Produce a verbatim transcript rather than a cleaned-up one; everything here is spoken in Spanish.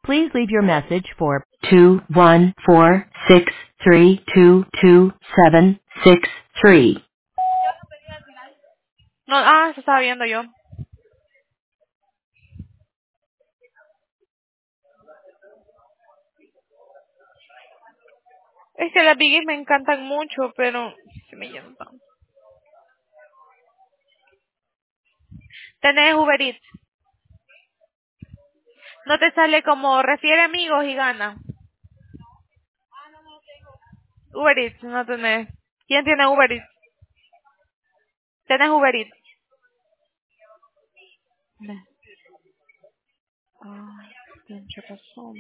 Please leave your message for two one four six three two two seven six three. No, ah, eso estaba viendo yo. Es que las biggies me encantan mucho, pero se me llenan. Tenés Uber Eats. No te sale como refiere amigos y gana. Uber Eats, no tenés. ¿Quién tiene Uber Eats? ¿Tenés Uber Eats? No. Ah, pinche razón.